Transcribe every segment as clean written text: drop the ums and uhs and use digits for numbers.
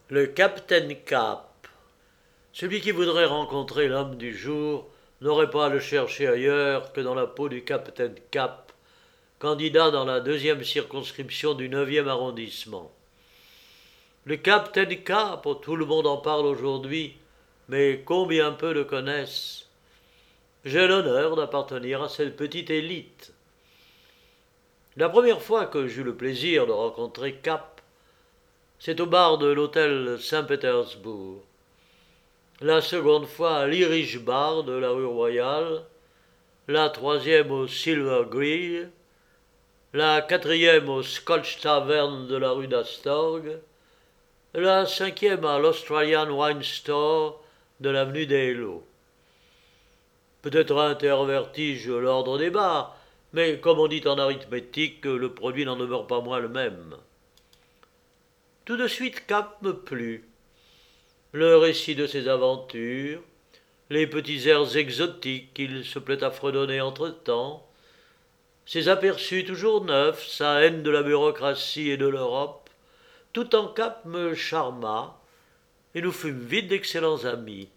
Le Captain Cap. Celui qui voudrait rencontrer l'homme du jour n'aurait pas à le chercher ailleurs que dans la peau du Captain Cap, candidat dans la deuxième circonscription du 9e arrondissement. Le Captain Cap, tout le monde en parle aujourd'hui, mais combien peu le connaissent. J'ai l'honneur d'appartenir à cette petite élite. La première fois que j'eus le plaisir de rencontrer Cap, c'est au bar de l'hôtel Saint-Pétersbourg. La seconde fois à l'Irish Bar de la rue Royale, la troisième au Silver Grill, la quatrième au Scotch Tavern de la rue d'Astorg, la cinquième à l'Australian Wine Store de l'avenue des Hello. Peut-être intervertis-je l'ordre des bars, mais comme on dit en arithmétique, le produit n'en demeure pas moins le même. Tout de suite Cap me plut. Le récit de ses aventures, les petits airs exotiques qu'il se plaît à fredonner entre-temps, ses aperçus toujours neufs, sa haine de la bureaucratie et de l'Europe, tout en Cap me charma, et nous fûmes vite d'excellents amis.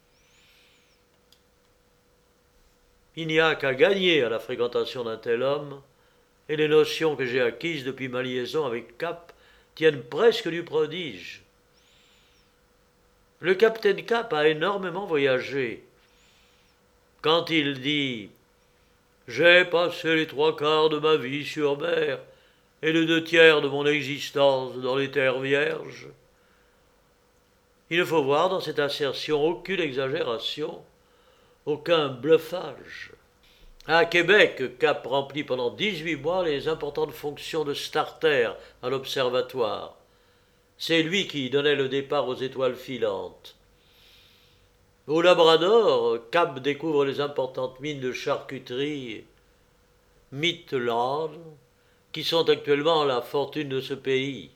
Il n'y a qu'à gagner à la fréquentation d'un tel homme, et les notions que j'ai acquises depuis ma liaison avec Cap tiennent presque du prodige. Le capitaine Cap a énormément voyagé. Quand il dit « J'ai passé les 3/4 de ma vie sur mer et les 2/3 de mon existence dans les terres vierges », il ne faut voir dans cette assertion aucune exagération, aucun bluffage. À Québec, Cap remplit pendant 18 mois les importantes fonctions de starter à l'observatoire. C'est lui qui donnait le départ aux étoiles filantes. Au Labrador, Cap découvre les importantes mines de charcuterie Midland, qui sont actuellement la fortune de ce pays.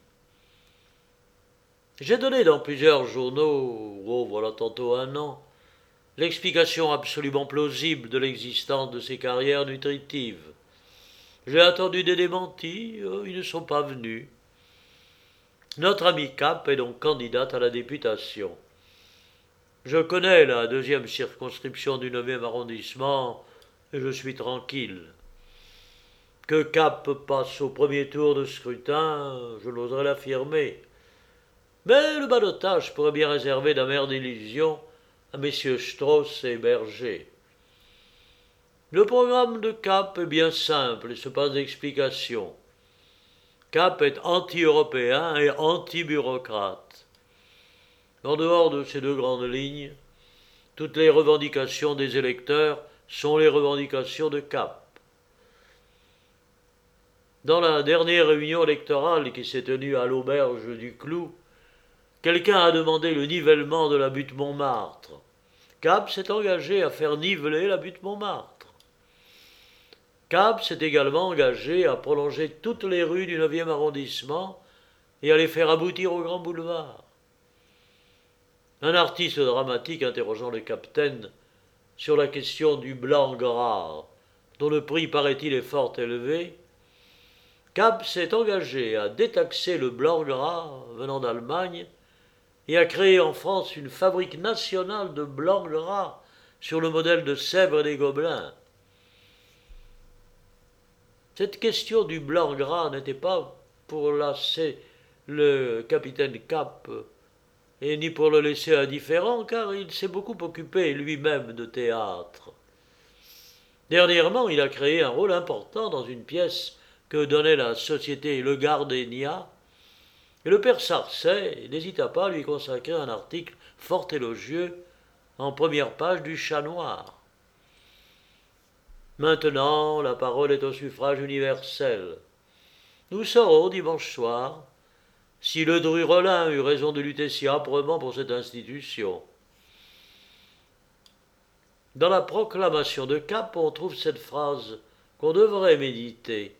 J'ai donné dans plusieurs journaux, voilà tantôt un an, l'explication absolument plausible de l'existence de ces carrières nutritives. J'ai attendu des démentis, ils ne sont pas venus. Notre ami Cap est donc candidate à la députation. Je connais la deuxième circonscription du 9e arrondissement et je suis tranquille. Que Cap passe au premier tour de scrutin, je n'oserais l'affirmer. Mais le ballottage pourrait bien réserver d'amères illusions à messieurs Strauss et Berger. Le programme de Cap est bien simple et se passe d'explications. Cap est anti-européen et anti-bureaucrate. En dehors de ces deux grandes lignes, toutes les revendications des électeurs sont les revendications de Cap. Dans la dernière réunion électorale qui s'est tenue à l'auberge du Clou, quelqu'un a demandé le nivellement de la butte Montmartre. Cap s'est engagé à faire niveler la butte Montmartre. Cap s'est également engagé à prolonger toutes les rues du 9e arrondissement et à les faire aboutir au Grand Boulevard. Un artiste dramatique interrogeant le capitaine sur la question du blanc gras, dont le prix paraît-il est fort élevé, Cap s'est engagé à détaxer le blanc gras venant d'Allemagne et à créer en France une fabrique nationale de blanc gras sur le modèle de Sèvres et des Gobelins. Cette question du blanc gras n'était pas pour lasser le capitaine Cap et ni pour le laisser indifférent, car il s'est beaucoup occupé lui-même de théâtre. Dernièrement, il a créé un rôle important dans une pièce que donnait la société Le Gardénia, et le père Sarcey n'hésita pas à lui consacrer un article fort élogieux en première page du Chat Noir. Maintenant, la parole est au suffrage universel. Nous saurons dimanche soir si le Drurelin eut raison de lutter si âprement pour cette institution. Dans la proclamation de Cap, on trouve cette phrase qu'on devrait méditer.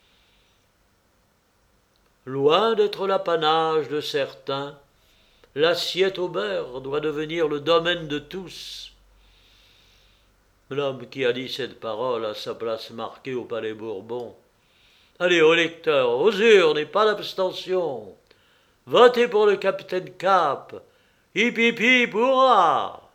Loin d'être l'apanage de certains, l'assiette au beurre doit devenir le domaine de tous. L'homme qui a dit cette parole a sa place marquée au Palais Bourbon. Allez, aux lecteurs, aux urnes et pas d'abstention. Votez pour le capitaine Cap. Hip hip hip, hurrah!